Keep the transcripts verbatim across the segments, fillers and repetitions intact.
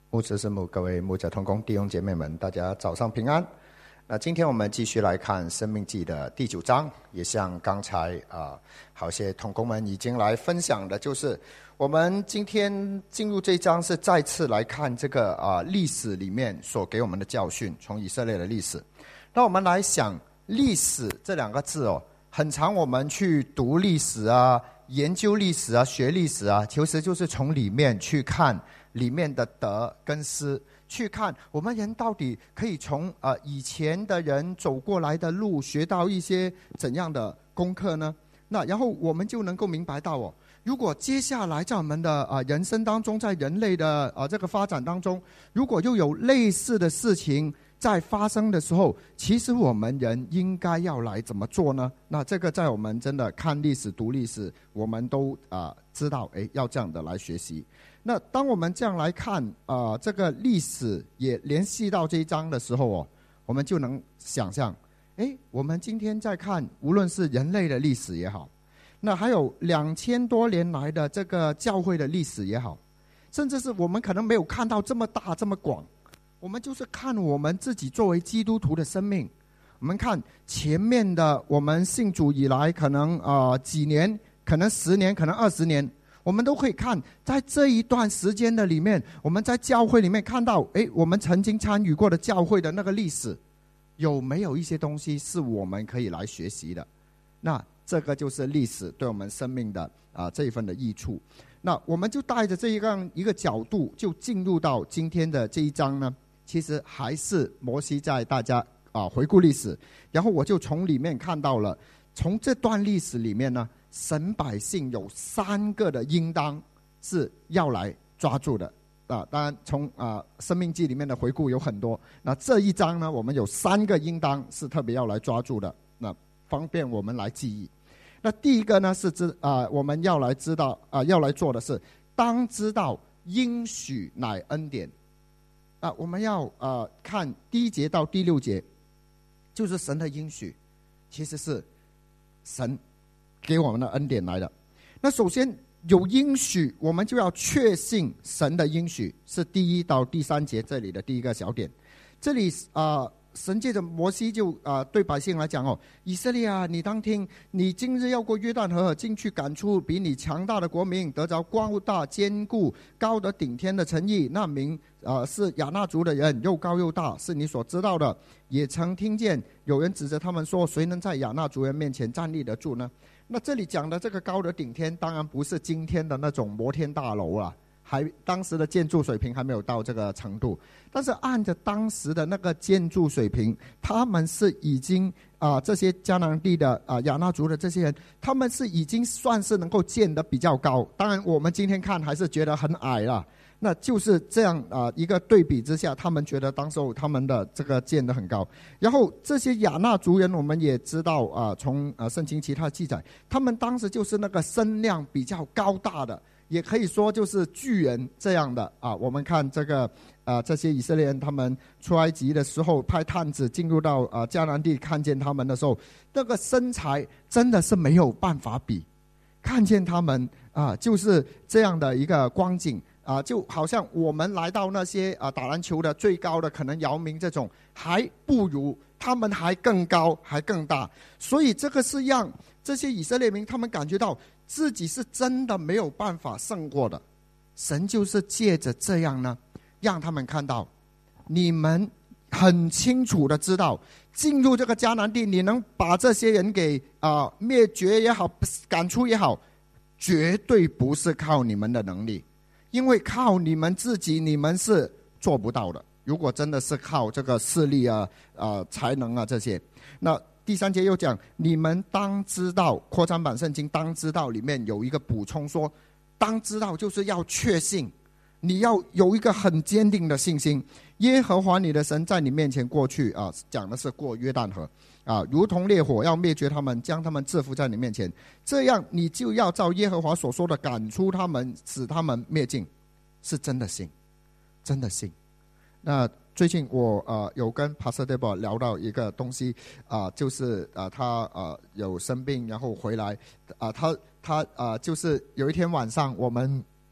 牧师师母，各位牧者同工弟兄姐妹们，大家早上平安。那今天我们继续来看《申命记》的第九章，也像刚才啊、呃，好些同工们已经来分享的，就是我们今天进入这一章是再次来看这个啊、呃、历史里面所给我们的教训，从以色列的历史。那我们来想历史这两个字哦，很常我们去读历史啊、研究历史啊、学历史啊，其实就是从里面去看里面的得跟失，去看我们人到底可以从呃以前的人走过来的路学到一些怎样的功课呢？那然后我们就能够明白到哦，如果接下来在我们的啊、呃、人生当中，在人类的啊、呃、这个发展当中，如果又有类似的事情在发生的时候，其实我们人应该要来怎么做呢？那这个在我们真的看历史、读历史，我们都啊、呃、知道，哎，要这样的来学习。那当我们这样来看啊、呃，这个历史也联系到这一章的时候哦，我们就能想象，哎，我们今天在看，无论是人类的历史也好，那还有两千多年来的这个教会的历史也好，甚至是我们可能没有看到这么大这么广，我们就是看我们自己作为基督徒的生命，我们看前面的我们信主以来，可能啊、呃、几年，可能十年，可能二十年。我们都可以看，在这一段时间的里面，我们在教会里面看到，哎，我们曾经参与过的教会的那个历史，有没有一些东西是我们可以来学习的？那这个就是历史对我们生命的啊、呃、这一份的益处。那我们就带着这一个一个角度，就进入到今天的这一章呢。其实还是摩西在大家啊、呃、回顾历史，然后我就从里面看到了，从这段历史里面呢。神百姓有三个的应当是要来抓住的啊！当然从啊《申命记》里面的回顾有很多，那这一章呢，我们有三个应当是特别要来抓住的，那方便我们来记忆。那第一个呢是知啊，我们要来知道啊，要来做的是，当知道应许乃恩典啊！我们要啊看第一节到第六节，就是神的应许，其实是神给我们的恩典来的。那首先有应许，我们就要确信神的应许，是第一到第三节这里的第一个小点。这里啊、呃，神借着摩西就啊、呃、对百姓来讲哦，以色列啊，你当听，你今日要过约旦河，进去赶出比你强大的国民，得着高大坚固、高得顶天的城邑。那民啊、呃、是亚衲族的人，又高又大，是你所知道的。也曾听见有人指着他们说，谁能在亚衲族人面前站立得住呢？那这里讲的这个高的顶天，当然不是今天的那种摩天大楼啊，还当时的建筑水平还没有到这个程度。但是按着当时的那个建筑水平，他们是已经啊、呃，这些迦南地的啊、呃、亚衲族的这些人，他们是已经算是能够建得比较高。当然我们今天看还是觉得很矮了。那就是这样啊、呃，一个对比之下，他们觉得当时候他们的这个建得很高。然后这些亚衲族人，我们也知道啊、呃，从啊圣经其他记载，他们当时就是那个身量比较高大的，也可以说就是巨人这样的啊。我们看这个啊、呃，这些以色列人他们出埃及的时候，派探子进入到啊、呃、迦南地，看见他们的时候，那个身材真的是没有办法比。看见他们啊、呃，就是这样的一个光景。啊，就好像我们来到那些啊打篮球的最高的可能姚明这种，还不如他们还更高还更大，所以这个是让这些以色列民他们感觉到自己是真的没有办法胜过的。神就是借着这样呢，让他们看到，你们很清楚的知道，进入这个迦南地，你能把这些人给啊、呃、灭绝也好，赶出也好，绝对不是靠你们的能力。因为靠你们自己，你们是做不到的。如果真的是靠这个势力啊、呃、才能啊这些，那第三节又讲，你们当知道，扩张版圣经当知道里面有一个补充说，当知道就是要确信，你要有一个很坚定的信心。耶和华你的神在你面前过去啊，讲的是过约旦河啊，如同烈火要灭绝他们，将他们制服在你面前，这样你就要照耶和华所说的赶出他们，使他们灭尽。是真的信，真的信。那最近我呃有跟 Pastor Debo 聊到一个东西啊、呃，就是啊、呃、他呃有生病，然后回来啊、呃、他他啊、呃、就是有一天晚上我们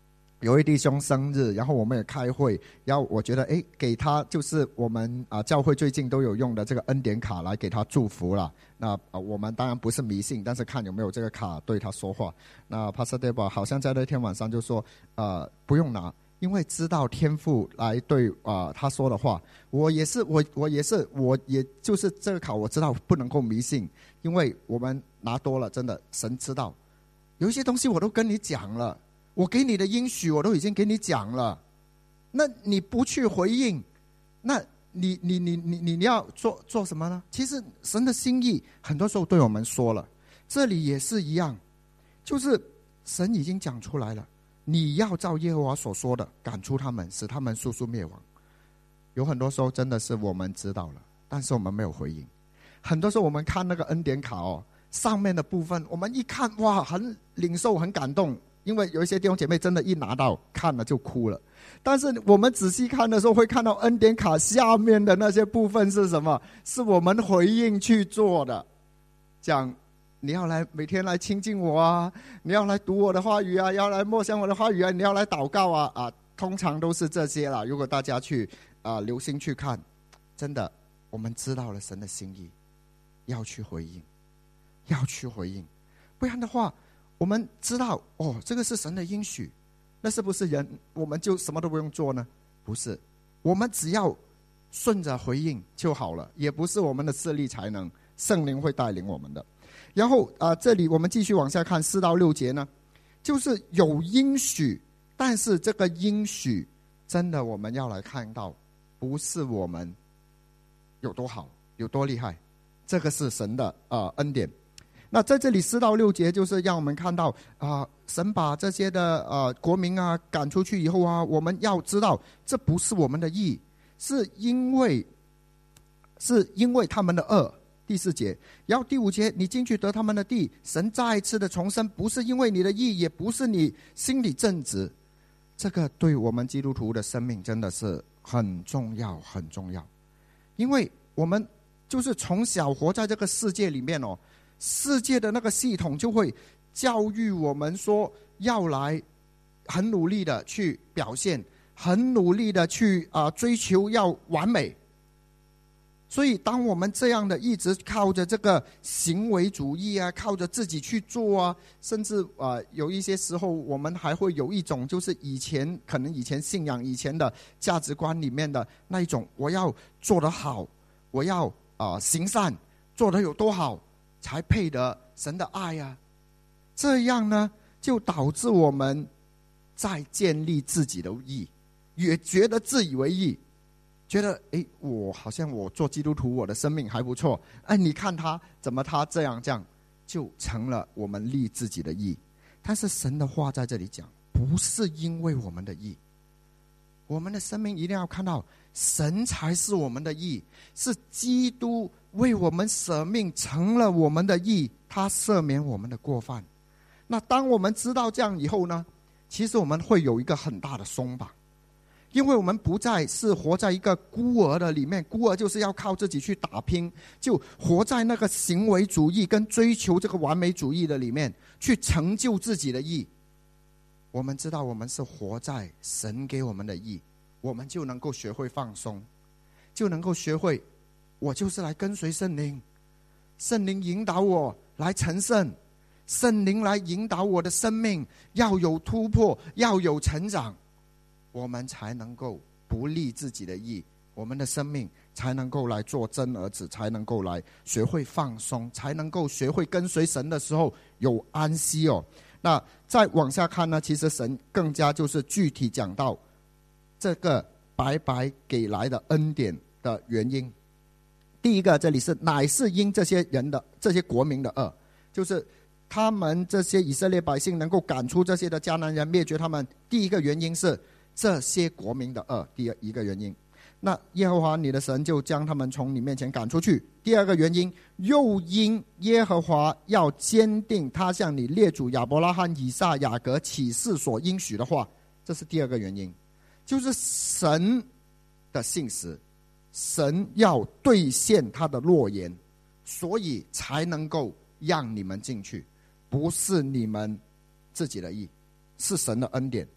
有位弟兄生日，然后我们也开会，然后我觉得哎，给他就是我们啊教会最近都有用的这个恩典卡来给他祝福了。那啊我们当然不是迷信，但是看有没有这个卡对他说话。那 Pastor Debo 好像在那天晚上就说呃不用拿，因为知道天父来对啊、呃、他说的话。我也是我我也是我也就是这个卡我知道不能够迷信，因为我们拿多了真的神知道，有一些东西我都跟你讲了。我给你的应许我都已经给你讲了，那你不去回应，那你你你你你你要做做什么呢？其实神的心意很多时候对我们说了，这里也是一样，就是神已经讲出来了，你要照耶和华所说的赶出他们，使他们速速灭亡。有很多时候真的是我们知道了，但是我们没有回应。很多时候我们看那个恩典卡哦，上面的部分我们一看哇，很领受很感动。因为有一些弟兄姐妹真的一拿到看了就哭了，但是我们仔细看的时候会看到恩典卡下面的那些部分是什么？是我们回应去做的。讲你要来每天来亲近我啊，你要来读我的话语啊，要来默想我的话语啊，你要来祷告啊啊，通常都是这些啦。如果大家去啊留心去看，真的我们知道了神的心意，要去回应，要去回应，不然的话。我们知道哦，这个是神的应许，那是不是人我们就什么都不用做呢？不是，我们只要顺着回应就好了，也不是我们的势力才能，圣灵会带领我们的。然后啊、呃，这里我们继续往下看四到六节呢，就是有应许，但是这个应许真的我们要来看到，不是我们有多好有多厉害，这个是神的啊、呃、恩典。那在这里四到六节就是让我们看到啊、呃，神把这些的呃国民啊赶出去以后啊，我们要知道这不是我们的义，是因为是因为他们的恶。第四节，然后第五节，你进去得他们的地，神再一次的重生，不是因为你的义，也不是你心里正直。这个对我们基督徒的生命真的是很重要很重要，因为我们就是从小活在这个世界里面哦。世界的那个系统就会教育我们说，要来很努力的去表现，很努力的去啊、呃、追求要完美。所以当我们这样的一直靠着这个行为主义啊，靠着自己去做啊，甚至啊、呃、有一些时候我们还会有一种就是以前可能以前信仰以前的价值观里面的那一种，我要做得好，我要啊、呃、行善，做得有多好才配得神的爱啊！这样呢，就导致我们在建立自己的义，也觉得自以为义，觉得哎，我好像我做基督徒，我的生命还不错。哎，你看他怎么他这样这样，就成了我们立自己的义。但是神的话在这里讲，不是因为我们的义，我们的生命一定要看到神才是我们的义，是基督为我们舍命成了我们的义，他赦免我们的过犯。那当我们知道这样以后呢，其实我们会有一个很大的松绑，因为我们不再是活在一个孤儿的里面，孤儿就是要靠自己去打拼，就活在那个行为主义跟追求这个完美主义的里面去成就自己的义。我们知道我们是活在神给我们的义，我们就能够学会放松，就能够学会我就是来跟随圣灵，圣灵引导我来成圣，圣灵来引导我的生命要有突破，要有成长，我们才能够不立自己的义，我们的生命才能够来做真儿子，才能够来学会放松，才能够学会跟随神的时候有安息哦。那再往下看呢，其实神更加就是具体讲到这个白白给来的恩典的原因。第一个，这里是乃是因这些人的这些国民的恶，就是他们这些以色列百姓能够赶出这些的迦南人，灭绝他们，第一个原因是这些国民的恶，第一个原因。那耶和华你的神就将他们从你面前赶出去。第二个原因，又因耶和华要坚定他向你列祖亚伯拉罕、以撒、雅各起誓所应许的话，这是第二个原因，就是神的信实，神要兑现他的诺言，所以才能够让你们进去，不是你们自己的意，是神的恩典。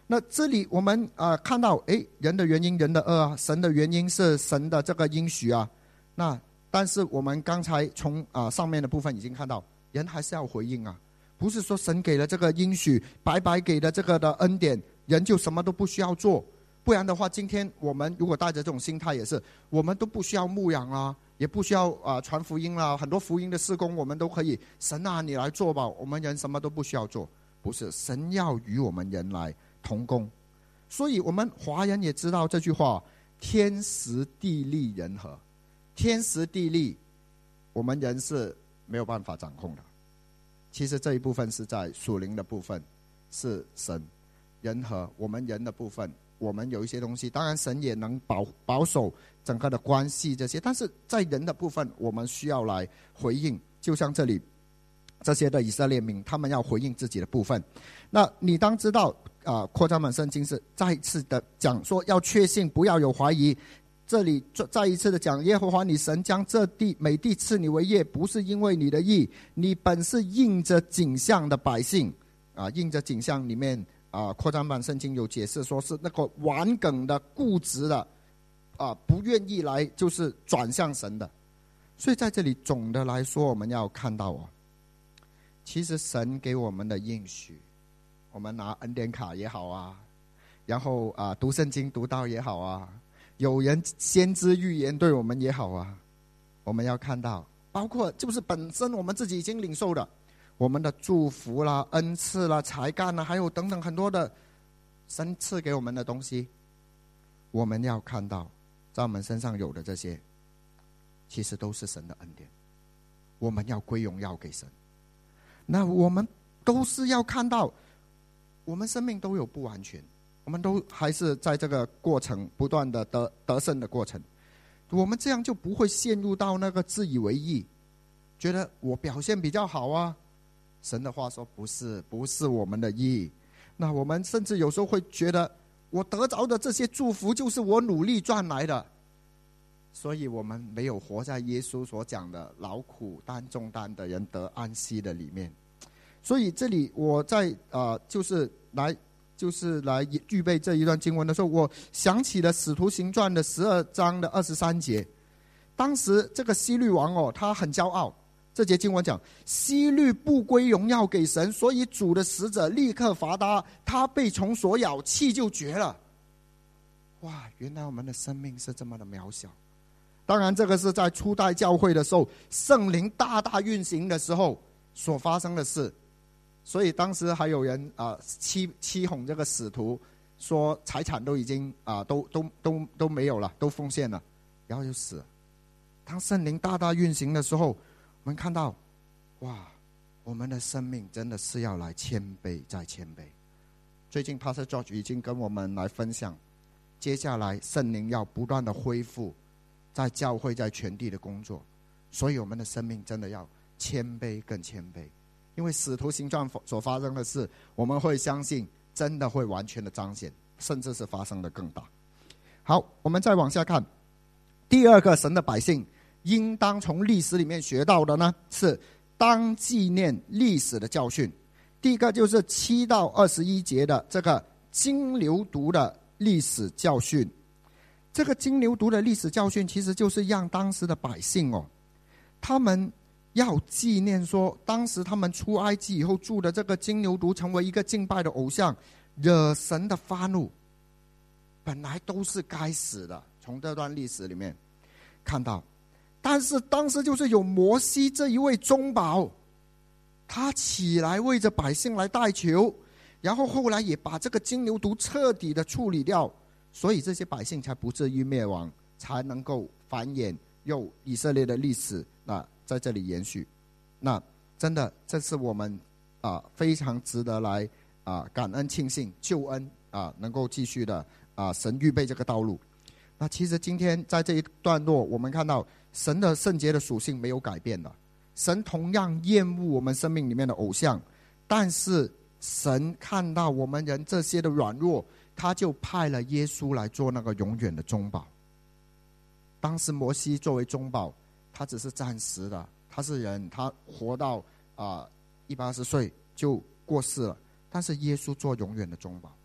那这里我们啊、呃、看到，诶，人的原因，人的恶啊，神的原因是神的这个应许啊。那但是我们刚才从啊、呃、上面的部分已经看到，人还是要回应啊，不是说神给了这个应许，白白给了这个的恩典，人就什么都不需要做。不然的话，今天我们如果带着这种心态，也是我们都不需要牧养啊，也不需要啊、呃、传福音啦，很多福音的事工我们都可以，神啊你来做吧，我们人什么都不需要做。不是，神要与我们人来同工。所以我们华人也知道这句话，天时地利人和。天时地利我们人是没有办法掌控的，其实这一部分是在属灵的部分是神，人和我们人的部分，我们有一些东西，当然神也能保保守整个的关系这些，但是在人的部分我们需要来回应。就像这里这些的以色列民，他们要回应自己的部分。那你当知道啊、呃，扩张版圣经是再一次的讲说要确信，不要有怀疑。这里再一次的讲，耶和华你神将这地美地赐你为业，不是因为你的义，你本是应着景象的百姓啊。应着景象里面啊，扩张版圣经有解释说是那个顽梗的、固执的啊，不愿意来就是转向神的。所以在这里总的来说，我们要看到啊，其实神给我们的应许，我们拿恩典卡也好啊，然后啊读圣经读到也好啊，有人先知预言对我们也好啊，我们要看到，包括就是本身我们自己已经领受的，我们的祝福啦、恩赐啦、才干啦，还有等等很多的神赐给我们的东西，我们要看到，在我们身上有的这些，其实都是神的恩典，我们要归荣耀给神。那我们都是要看到，我们生命都有不完全。我们都还是在这个过程不断的得得胜的过程，我们这样就不会陷入到那个自以为意，觉得我表现比较好啊。神的话说不是，不是我们的意。那我们甚至有时候会觉得，我得着的这些祝福就是我努力赚来的，所以我们没有活在耶稣所讲的劳苦担重担的人得安息的里面。所以这里我在呃就是来。就是来预备这一段经文的时候，我想起了使徒行传的十二章的二十三节。当时这个希律王哦，他很骄傲。这节经文讲，希律不归荣耀给神，所以主的使者立刻罚他，他被虫所咬，气就绝了。哇，原来我们的生命是这么的渺小。当然这个是在初代教会的时候，圣灵大大运行的时候所发生的事。所以当时还有人啊、呃、欺欺哄这个使徒，说财产都已经啊、呃、都都都都没有了，都奉献了，然后就死了。当圣灵大大运行的时候，我们看到，哇，我们的生命真的是要来谦卑再谦卑。最近 Pastor George 已经跟我们来分享，接下来圣灵要不断的恢复在教会在全地的工作，所以我们的生命真的要谦卑更谦卑。因为使徒行传所发生的事，我们会相信真的会完全的彰显，甚至是发生的更大。好，我们再往下看，第二个神的百姓应当从历史里面学到的呢，是当纪念历史的教训。第一个就是七到二十一节的这个金牛犊的历史教训。这个金牛犊的历史教训，其实就是让当时的百姓哦，他们要纪念说，当时他们出埃及以后住的这个金牛犊成为一个敬拜的偶像，惹神的发怒，本来都是该死的。从这段历史里面看到，但是当时就是有摩西这一位中保，他起来为着百姓来代求，然后后来也把这个金牛犊彻底的处理掉，所以这些百姓才不至于灭亡，才能够繁衍，有以色列的历史那在这里延续。那真的这是我们啊非常值得来啊感恩庆幸救恩啊能够继续的啊神预备这个道路。那其实今天在这一段落，我们看到神的圣洁的属性没有改变的，神同样厌恶我们生命里面的偶像，但是神看到我们人这些的软弱，他就派了耶稣来做那个永远的中保。当时摩西作为中保，他只是暂时的，他是人，他活到啊一百二十岁就过世了。但是耶稣做永远的中保，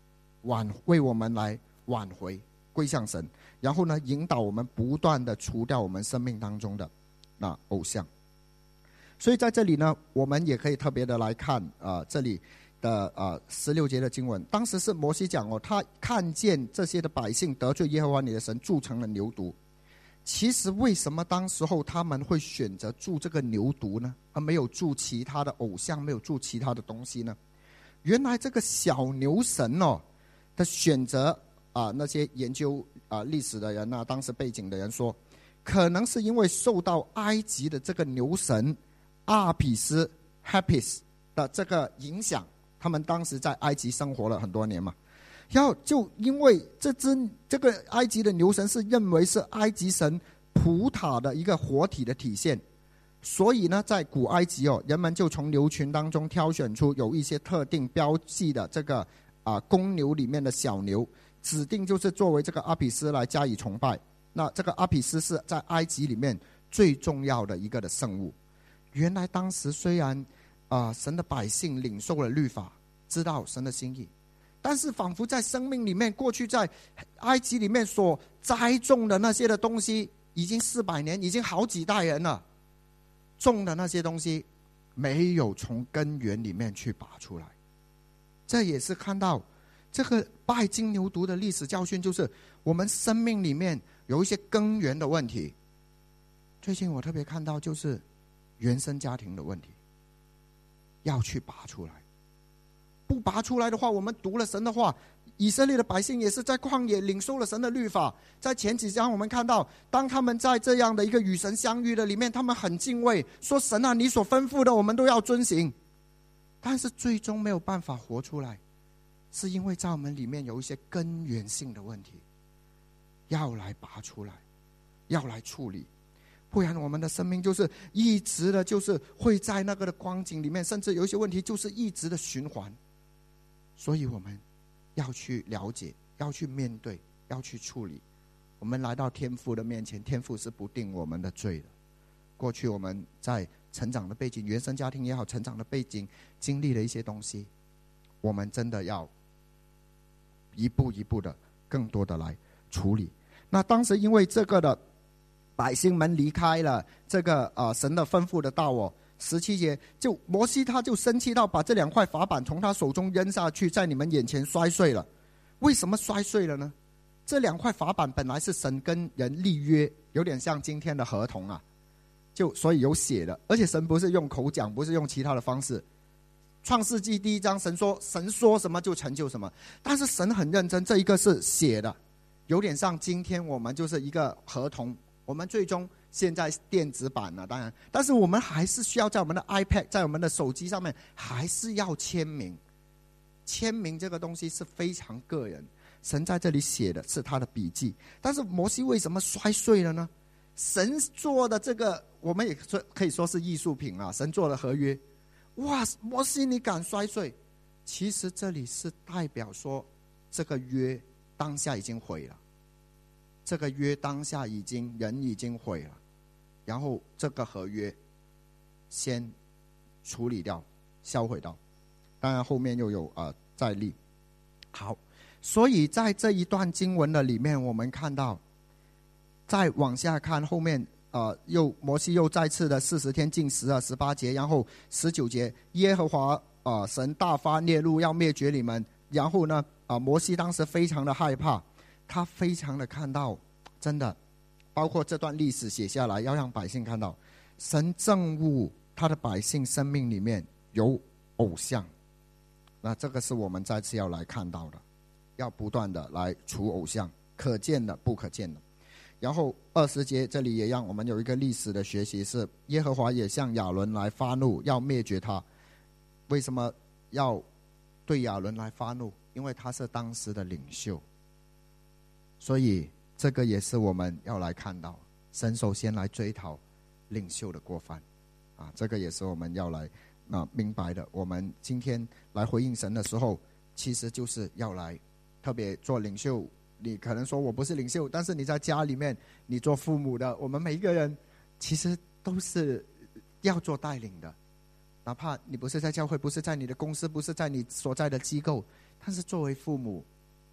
挽为我们来挽回归向神，然后呢引导我们不断的除掉我们生命当中的那偶像。所以在这里呢，我们也可以特别的来看啊、呃、这里的啊十六节的经文，当时是摩西讲哦，他看见这些的百姓得罪耶和华你的神，铸成了牛犊。其实为什么当时候他们会选择铸这个牛犊呢，而没有铸其他的偶像，没有铸其他的东西呢？原来这个小牛神哦的选择啊、呃，那些研究啊、呃、历史的人啊，当时背景的人说，可能是因为受到埃及的这个牛神阿比斯 Hapis 的这个影响，他们当时在埃及生活了很多年嘛。然后就因为这只这个埃及的牛神是认为是埃及神普塔的一个活体的体现，所以呢，在古埃及哦，人们就从牛群当中挑选出有一些特定标记的这个啊、呃、公牛里面的小牛，指定就是作为这个阿比斯来加以崇拜。那这个阿比斯是在埃及里面最重要的一个的圣物。原来当时虽然啊、呃、神的百姓领受了律法，知道神的心意，但是仿佛在生命里面，过去在埃及里面所栽种的那些的东西，已经四百年，已经好几代人了，种的那些东西没有从根源里面去拔出来。这也是看到这个拜金牛犊的历史教训，就是我们生命里面有一些根源的问题。最近我特别看到就是原生家庭的问题，要去拔出来。不拔出来的话，我们读了神的话，以色列的百姓也是在旷野领受了神的律法。在前几章我们看到，当他们在这样的一个与神相遇的里面，他们很敬畏，说神啊，你所吩咐的我们都要遵行。但是最终没有办法活出来，是因为在我们里面有一些根源性的问题，要来拔出来，要来处理。不然我们的生命就是一直的就是会在那个的光景里面，甚至有一些问题就是一直的循环。所以我们要去了解，要去面对，要去处理。我们来到天父的面前，天父是不定我们的罪的。过去我们在成长的背景，原生家庭也好，成长的背景经历了一些东西，我们真的要一步一步的更多的来处理。那当时因为这个的百姓们离开了这个、呃、神的吩咐的道哦，十七节，就摩西他就生气到把这两块法板从他手中扔下去，在你们眼前摔碎了。为什么摔碎了呢？这两块法板本来是神跟人立约，有点像今天的合同啊，就所以有写的，而且神不是用口讲，不是用其他的方式。创世纪第一章神说神说什么就成就什么，但是神很认真，这一个是写的，有点像今天我们就是一个合同，我们最终现在电子版了、啊、当然，但是我们还是需要在我们的 iPad 在我们的手机上面还是要签名。签名这个东西是非常个人，神在这里写的是他的笔记。但是摩西为什么摔碎了呢？神做的这个我们也可以说是艺术品啊，神做的合约，哇，摩西你敢摔碎？其实这里是代表说这个约当下已经毁了，这个约当下已经人已经毁了，然后这个合约先处理掉，销毁掉，当然后面又有呃再立。好，所以在这一段经文的里面，我们看到再往下看后面呃，又摩西又再次的四十天禁食啊，十八节，然后十九节，耶和华啊、呃、神大发烈怒要灭绝你们。然后呢啊、呃、摩西当时非常的害怕，他非常的看到，真的包括这段历史写下来，要让百姓看到神憎恶他的百姓生命里面有偶像。那这个是我们再次要来看到的，要不断的来除偶像，可见的不可见的。然后二十节这里也让我们有一个历史的学习，是耶和华也向亚伦来发怒，要灭绝他。为什么要对亚伦来发怒？因为他是当时的领袖，所以这个也是我们要来看到，神首先来追讨领袖的过犯啊，这个也是我们要来啊明白的。我们今天来回应神的时候，其实就是要来特别做领袖。你可能说我不是领袖，但是你在家里面，你做父母的，我们每一个人其实都是要做带领的。哪怕你不是在教会，不是在你的公司，不是在你所在的机构，但是作为父母，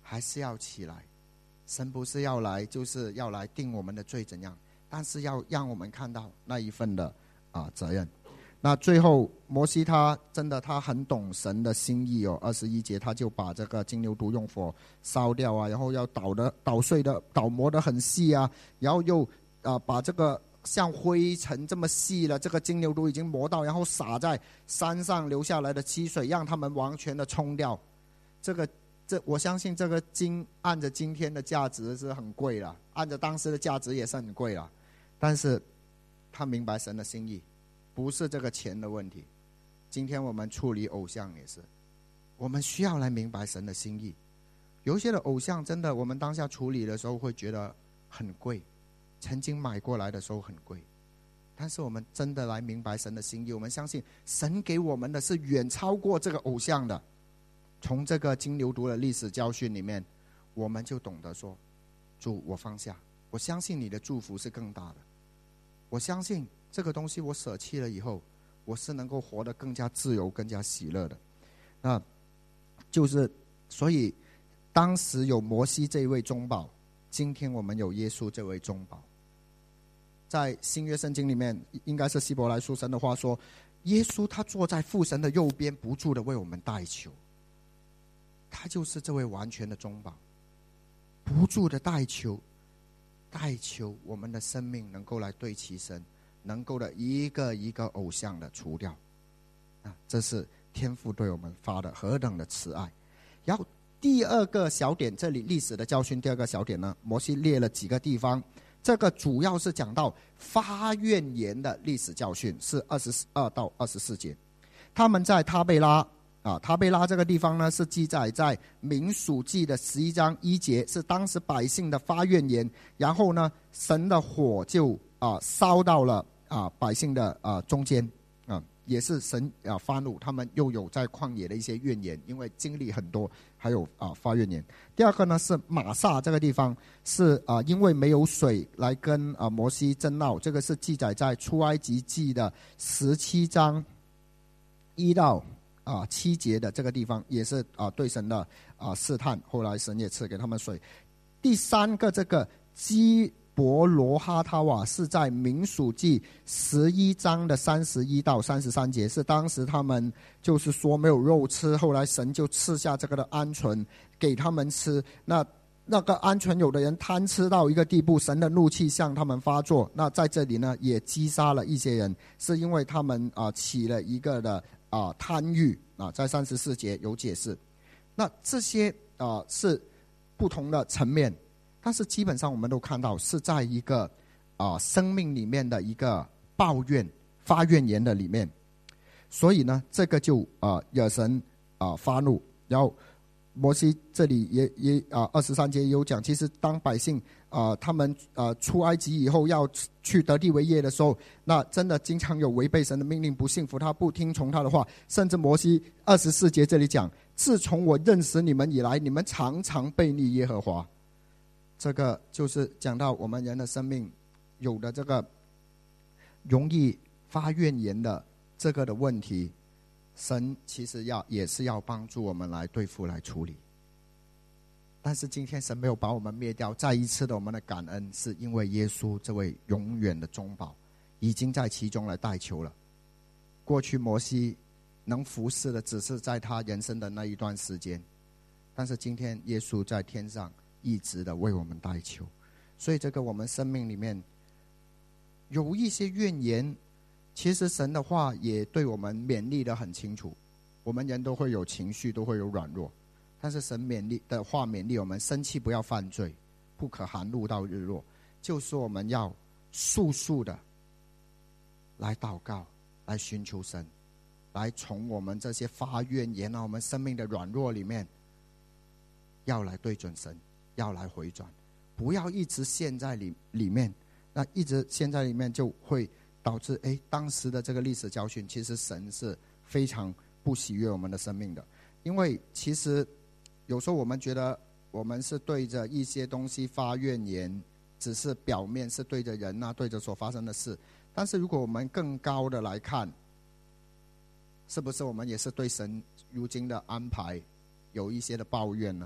还是要起来。神不是要来就是要来定我们的罪怎样，但是要让我们看到那一份的啊责任。那最后摩西他真的他很懂神的心意哦，二十一节他就把这个金牛犊用火烧掉啊，然后要捣的捣碎的捣磨得很细啊，然后又啊把这个像灰尘这么细了，这个金牛犊已经磨到，然后洒在山上流下来的溪水，让他们完全的冲掉。这个这我相信这个金按着今天的价值是很贵了，按着当时的价值也是很贵了，但是他明白神的心意，不是这个钱的问题。今天我们处理偶像也是，我们需要来明白神的心意。有一些的偶像真的我们当下处理的时候会觉得很贵，曾经买过来的时候很贵，但是我们真的来明白神的心意，我们相信神给我们的是远超过这个偶像的。从这个金牛犊的历史教训里面，我们就懂得说，主我放下，我相信你的祝福是更大的，我相信这个东西我舍弃了以后，我是能够活得更加自由更加喜乐的。那就是所以当时有摩西这一位中保，今天我们有耶稣这位中保。在新约圣经里面，应该是希伯来书神的话说，耶稣他坐在父神的右边，不住的为我们代求，他就是这位完全的中保，不住的代求，代求我们的生命能够来对齐神，能够的一个一个偶像的除掉啊，这是天父对我们发的何等的慈爱。然后第二个小点，这里历史的教训，第二个小点呢，摩西列了几个地方，这个主要是讲到发怨言的历史教训，是二十二到二十四节。他们在他贝拉啊，他贝拉这个地方呢，是记载在民数记的十一章一节，是当时百姓的发怨言，然后呢，神的火就啊烧到了啊百姓的啊中间啊，也是神啊发怒，他们又有在旷野的一些怨言，因为经历很多，还有啊发怨言。第二个呢是玛撒这个地方，是啊因为没有水来跟啊摩西争闹，这个是记载在出埃及记的十七章一到啊，七节的这个地方也是啊，对神的啊试探，后来神也赐给他们水。第三个这个基伯罗哈他瓦是在民数记十一章的三十一到三十三节，是当时他们就是说没有肉吃，后来神就赐下这个的鹌鹑给他们吃。那那个鹌鹑有的人贪吃到一个地步，神的怒气向他们发作。那在这里呢，也击杀了一些人，是因为他们啊起了一个的。啊，贪欲啊，在三十四节有解释。那这些啊是不同的层面，但是基本上我们都看到是在一个啊生命里面的一个抱怨、发怨言的里面，所以呢，这个就啊惹神啊发怒。然后摩西这里也也啊二十三节也有讲，其实当百姓啊他们啊出埃及以后要去得地为业的时候，那真的经常有违背神的命令，不信服他，不听从他的话。甚至摩西二十四节这里讲，自从我认识你们以来，你们常常悖逆耶和华。这个就是讲到我们人的生命有的这个容易发怨言的这个的问题，神其实要也是要帮助我们来对付来处理。但是今天神没有把我们灭掉，再一次的我们的感恩是因为耶稣这位永远的中保已经在其中来代求了。过去摩西能服侍的只是在他人生的那一段时间，但是今天耶稣在天上一直的为我们代求。所以这个我们生命里面有一些怨言，其实神的话也对我们勉励得很清楚。我们人都会有情绪，都会有软弱，但是神勉励的话勉励我们，生气不要犯罪，不可含怒到日落，就是我们要速速的来祷告，来寻求神，来从我们这些发怨言啊，我们生命的软弱里面要来对准神，要来回转，不要一直陷在里里面。那一直陷在里面就会导致哎，当时的这个历史教训，其实神是非常不喜悦我们的生命的。因为其实有时候我们觉得我们是对着一些东西发怨言，只是表面是对着人啊，对着所发生的事。但是如果我们更高的来看，是不是我们也是对神如今的安排有一些的抱怨呢？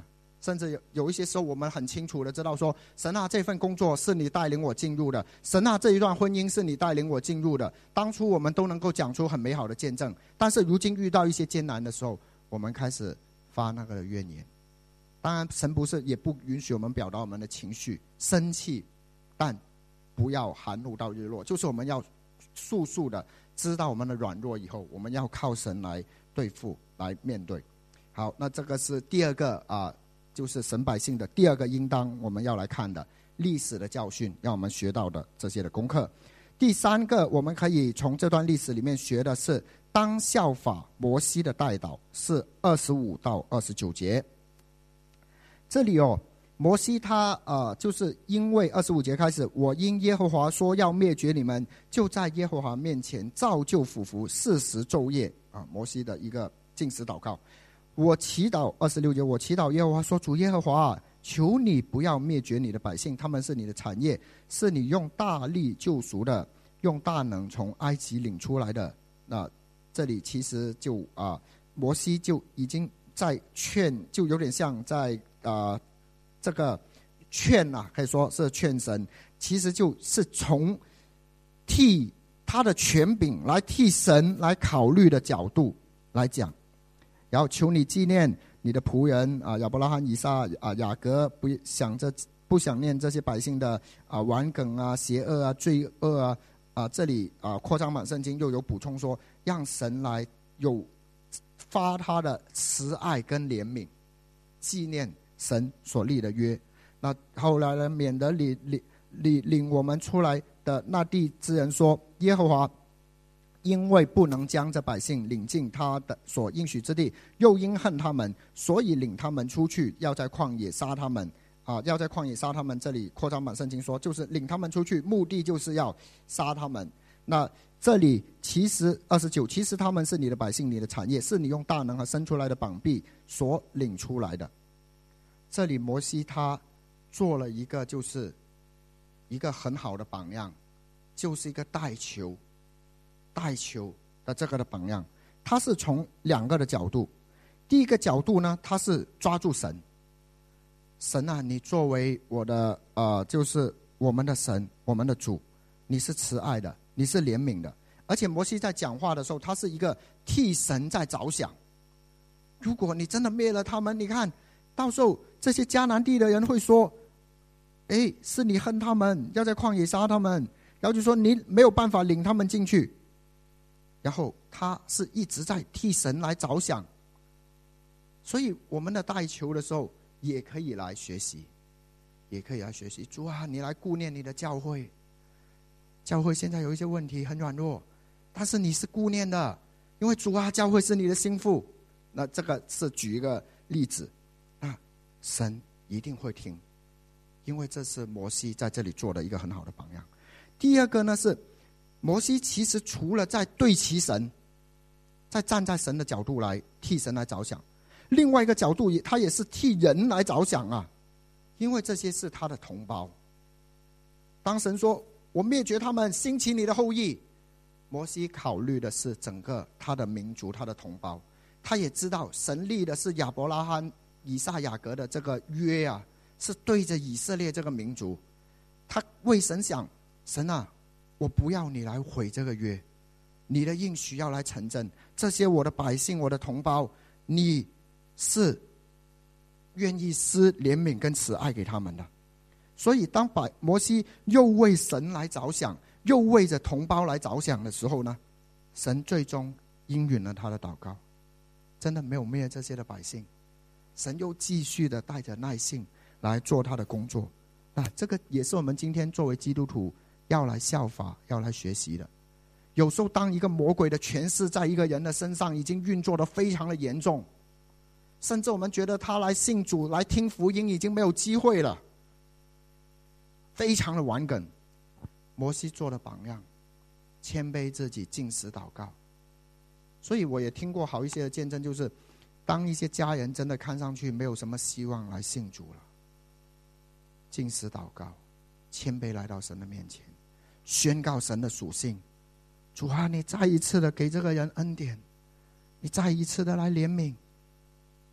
甚至有有一些时候，我们很清楚的知道说，神啊，这份工作是你带领我进入的，神啊，这一段婚姻是你带领我进入的。当初我们都能够讲出很美好的见证，但是如今遇到一些艰难的时候，我们开始发那个的怨言。当然，神不是也不允许我们表达我们的情绪，生气，但不要含怒到日落，就是我们要速速的知道我们的软弱以后，我们要靠神来对付，来面对。好，那这个是第二个啊、呃，就是神百姓的第二个应当我们要来看的历史的教训，让我们学到的这些的功课。第三个，我们可以从这段历史里面学的是当效法摩西的代祷，是二十五到二十九节。这里哦，摩西他呃，就是因为二十五节开始，我因耶和华说要灭绝你们，就在耶和华面前照旧俯伏四十昼夜啊。摩西的一个禁食祷告。我祈祷二十六节，我祈祷耶和华说：主耶和华啊，求你不要灭绝你的百姓，他们是你的产业，是你用大力救赎的，用大能从埃及领出来的。那这里其实就啊、呃，摩西就已经在劝，就有点像在啊、呃、这个劝啊，可以说是劝神，其实就是从替他的权柄来替神来考虑的角度来讲。然后求你纪念你的仆人啊，亚伯拉罕、以撒啊、雅各，不想着不想念这些百姓的啊顽梗啊、邪恶啊、罪恶啊啊。这里啊扩张版圣经又有补充说，让神来有发他的慈爱跟怜悯，纪念神所立的约。那后来呢，免得领领领领我们出来的那地之人说，耶和华因为不能将这百姓领进他的所应许之地，又因恨他们，所以领他们出去，要在旷野杀他们啊！要在旷野杀他们。这里扩张版圣经说，就是领他们出去，目的就是要杀他们。那这里其实二十九，其实他们是你的百姓，你的产业，是你用大能和伸出来的膀臂所领出来的。这里摩西他做了一个，就是一个很好的榜样，就是一个带球。带球的这个的榜样，他是从两个的角度。第一个角度呢，他是抓住神，神啊，你作为我的呃，就是我们的神，我们的主，你是慈爱的，你是怜悯的。而且摩西在讲话的时候，他是一个替神在着想。如果你真的灭了他们，你看到时候这些迦南地的人会说，哎，是你恨他们，要在旷野杀他们，然后就说你没有办法领他们进去。然后他是一直在替神来着想，所以我们的带球的时候也可以来学习，也可以来学习。主啊，你来顾念你的教会，教会现在有一些问题很软弱，但是你是顾念的，因为主啊，教会是你的心腹。那这个是举一个例子，那神一定会听，因为这是摩西在这里做的一个很好的榜样。第二个呢是，摩西其实除了在对齐神，在站在神的角度来替神来着想，另外一个角度也他也是替人来着想啊，因为这些是他的同胞。当神说我灭绝他们，兴起你的后裔，摩西考虑的是整个他的民族，他的同胞。他也知道神立的是亚伯拉罕、以撒、雅各的这个约啊，是对着以色列这个民族。他为神想，神啊，我不要你来毁这个约，你的应许要来成真。这些我的百姓，我的同胞，你是愿意施怜悯跟慈爱给他们的。所以当百摩西又为神来着想，又为着同胞来着想的时候呢，神最终应允了他的祷告，真的没有灭这些的百姓。神又继续的带着耐性来做他的工作。那这个也是我们今天作为基督徒要来效法，要来学习的。有时候当一个魔鬼的权势在一个人的身上已经运作得非常的严重，甚至我们觉得他来信主来听福音已经没有机会了，非常的顽梗。摩西做的榜样，谦卑自己，禁食祷告。所以我也听过好一些的见证，就是当一些家人真的看上去没有什么希望来信主了，禁食祷告，谦卑来到神的面前，宣告神的属性。主啊，你再一次的给这个人恩典，你再一次的来怜悯，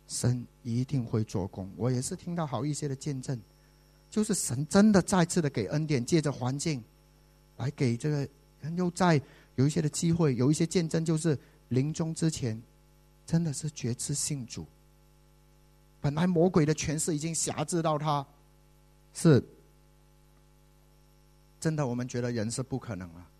神一定会做工。我也是听到好一些的见证，就是神真的再次的给恩典，借着环境来给这个人又在有一些的机会，有一些见证就是临终之前真的是决志信主。本来魔鬼的权势已经辖制到他，是真的我们觉得人是不可能了，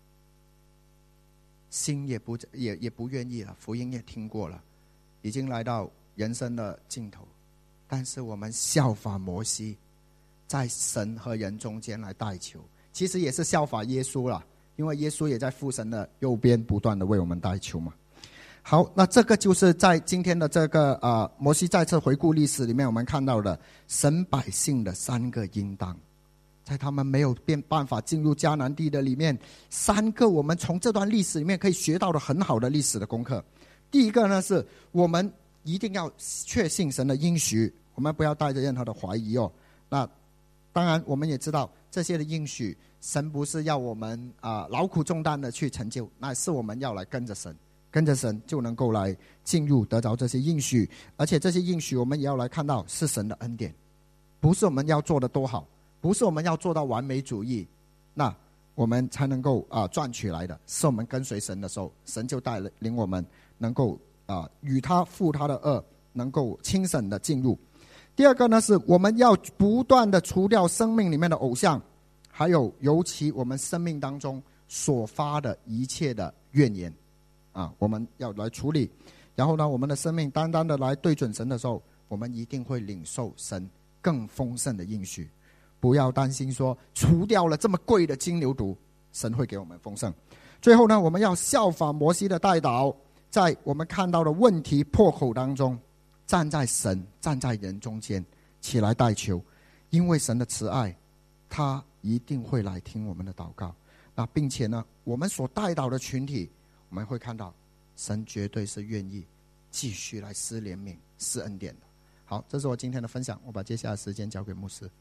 心也不也也不愿意了，福音也听过了，已经来到人生的尽头，但是我们效法摩西，在神和人中间来代求，其实也是效法耶稣了，因为耶稣也在父神的右边不断的为我们代求嘛。好，那这个就是在今天的这个呃摩西再次回顾历史里面，我们看到的神百姓的三个应当，在他们没有变办法进入迦南地的里面，三个我们从这段历史里面可以学到的很好的历史的功课。第一个呢，是我们一定要确信神的应许，我们不要带着任何的怀疑哦。那当然我们也知道这些的应许，神不是要我们啊、呃、劳苦重担的去成就，那是我们要来跟着神，跟着神就能够来进入得着这些应许。而且这些应许我们也要来看到是神的恩典，不是我们要做的多好，不是我们要做到完美主义，那我们才能够啊、呃、赚取来的，是我们跟随神的时候，神就带领我们能够啊、呃、与他负他的恶，能够轻省的进入。第二个呢，是我们要不断的除掉生命里面的偶像，还有尤其我们生命当中所发的一切的怨言啊，我们要来处理。然后呢，我们的生命单单的来对准神的时候，我们一定会领受神更丰盛的应许。不要担心说除掉了这么贵的金牛犊，神会给我们丰盛。最后呢，我们要效法摩西的代祷，在我们看到的问题破口当中，站在神站在人中间起来代求，因为神的慈爱，他一定会来听我们的祷告。那并且呢，我们所代祷的群体，我们会看到神绝对是愿意继续来施怜悯施恩典的。好，这是我今天的分享，我把接下来的时间交给牧师。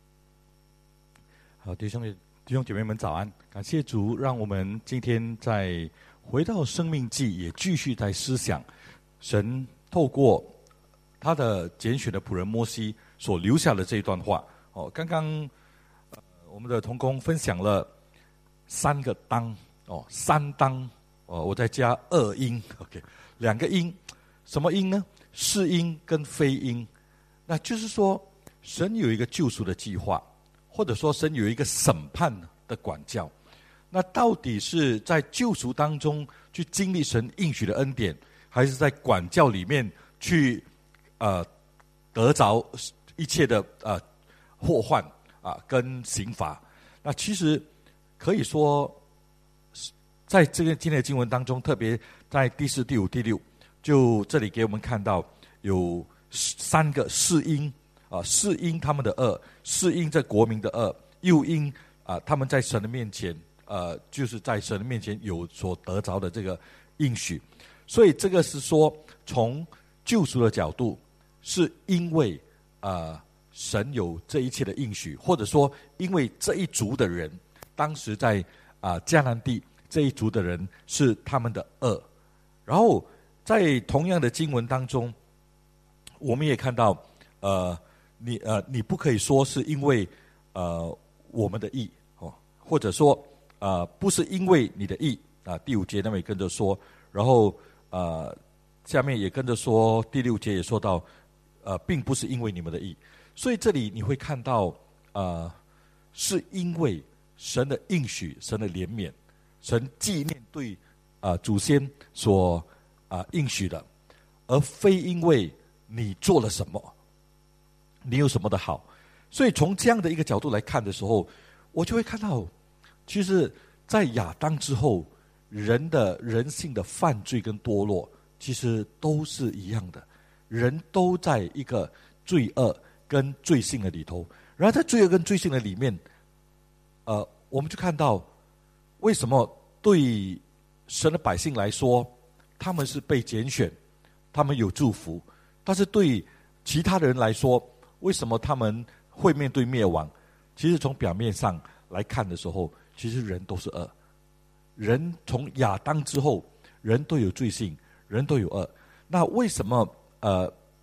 好，弟兄弟兄姐妹们早安，感谢主，让我们今天再回到生命记，也继续在思想神透过他的拣选的仆人摩西所留下的这一段话。哦，刚刚、呃、我们的同工分享了三个当哦，三当哦，我再加二因 ，OK， 两个因，什么因呢？是因跟非因。那就是说，神有一个救赎的计划，或者说神有一个审判的管教。那到底是在救赎当中去经历神应许的恩典，还是在管教里面去呃得着一切的呃祸患啊跟刑罚？那其实可以说，在这个今天的经文当中，特别在第四、第五、第六，就这里给我们看到有三个是因啊，是因他们的恶，是因这国民的恶，又因啊他们在神的面前，呃，就是在神的面前有所得着的这个应许。所以这个是说，从救赎的角度，是因为呃神有这一切的应许，或者说因为这一族的人，当时在啊、呃、迦南地这一族的人是他们的恶。然后在同样的经文当中，我们也看到，呃，你呃你不可以说是因为呃我们的义哦，或者说呃不是因为你的义啊。第五节那么也跟着说，然后呃下面也跟着说，第六节也说到，呃并不是因为你们的义。所以这里你会看到，呃是因为神的应许，神的怜悯，神纪念对啊、呃、祖先所啊、呃、应许的，而非因为你做了什么，你有什么的好。所以从这样的一个角度来看的时候，我就会看到，其实在亚当之后，人的人性的犯罪跟堕落其实都是一样的，人都在一个罪恶跟罪性的里头。然后在罪恶跟罪性的里面，呃，我们就看到为什么对神的百姓来说，他们是被拣选，他们有祝福，但是对其他的人来说，为什么他们会面对灭亡？其实从表面上来看的时候，其实人都是恶。人从亚当之后，人都有罪性，人都有恶。那为什么呃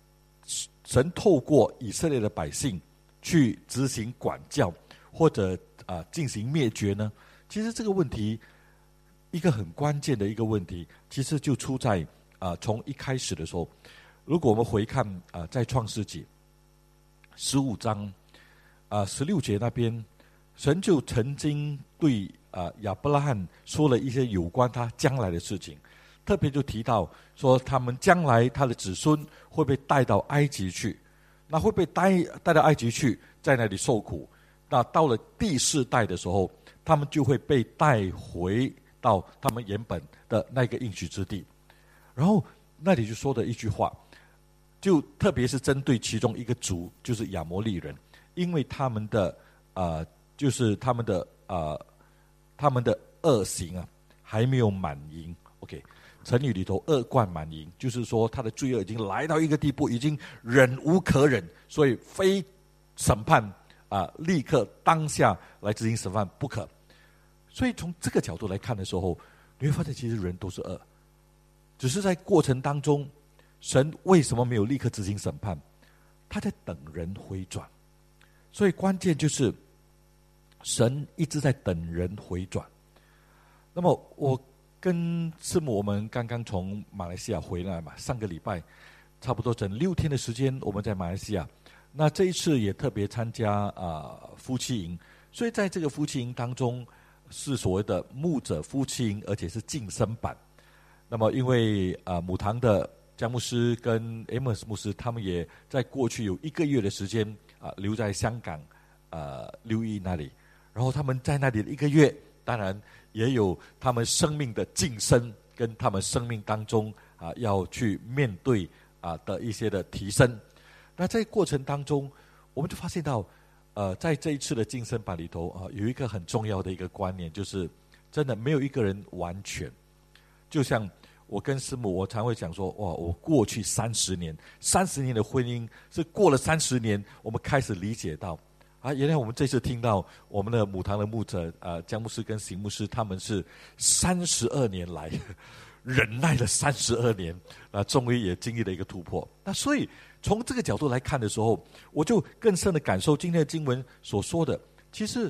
神透过以色列的百姓去执行管教，或者啊、呃、进行灭绝呢？其实这个问题，一个很关键的一个问题，其实就出在啊、呃、从一开始的时候，如果我们回看啊、呃、在创世纪十五章啊十六节那边，神就曾经对啊、呃、亚伯拉罕说了一些有关他将来的事情。特别就提到说，他们将来他的子孙会被带到埃及去，那会被带带到埃及去，在那里受苦。那到了第四代的时候，他们就会被带回到他们原本的那个应许之地。然后那里就说的一句话，就特别是针对其中一个族，就是亚摩利人，因为他们的呃，就是他们的呃，他们的恶行啊，还没有满盈。OK。成语里头恶贯满盈，就是说他的罪恶已经来到一个地步，已经忍无可忍，所以非审判啊、呃，立刻当下来执行审判不可。所以从这个角度来看的时候，你会发现其实人都是恶，只是在过程当中，神为什么没有立刻执行审判？他在等人回转。所以关键就是神一直在等人回转。那么我跟师母，我们刚刚从马来西亚回来嘛，上个礼拜差不多整六天的时间，我们在马来西亚。那这一次也特别参加啊、呃、夫妻营，所以在这个夫妻营当中是所谓的牧者夫妻营，而且是晋升版。那么因为啊、呃、母堂的江牧师跟 Amos 牧师，他们也在过去有一个月的时间啊、呃、留在香港啊、呃、留意那里，然后他们在那里的一个月，当然也有他们生命的晋升，跟他们生命当中啊要去面对啊的一些的提升。那在过程当中，我们就发现到，呃，在这一次的晋升版里头啊，有一个很重要的一个观念，就是真的没有一个人完全。就像我跟师母，我常会讲说，哇，我过去三十年，三十年的婚姻是过了三十年，我们开始理解到。啊，原来我们这次听到我们的母堂的牧者呃江牧师跟邢牧师，他们是三十二年来忍耐了三十二年，啊，终于也经历了一个突破。那所以从这个角度来看的时候，我就更深的感受今天的经文所说的，其实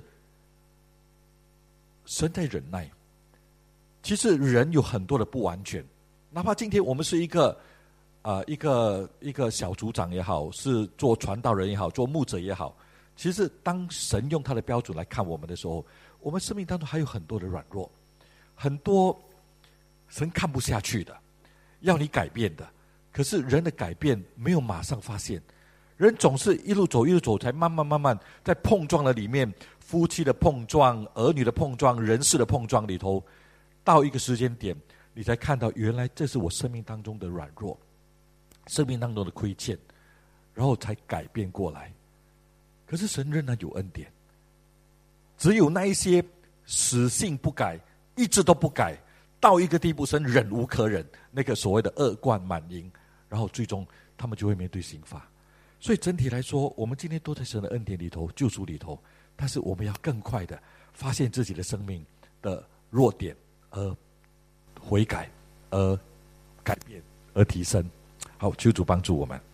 神在忍耐，其实人有很多的不完全，哪怕今天我们是一个啊、呃、一个一个小组长也好，是做传道人也好，做牧者也好。其实当神用他的标准来看我们的时候，我们生命当中还有很多的软弱，很多神看不下去的，要你改变的。可是人的改变没有马上发现，人总是一路走一路走，才慢慢慢慢在碰撞的里面，夫妻的碰撞，儿女的碰撞，人事的碰撞里头，到一个时间点，你才看到原来这是我生命当中的软弱，生命当中的亏欠，然后才改变过来。可是神仍然有恩典，只有那一些死性不改，一直都不改，到一个地步，神忍无可忍，那个所谓的恶贯满盈，然后最终他们就会面对刑罚。所以整体来说，我们今天都在神的恩典里头、救赎里头，但是我们要更快的发现自己的生命的弱点，而悔改，而改变，而提升。好，求主帮助我们。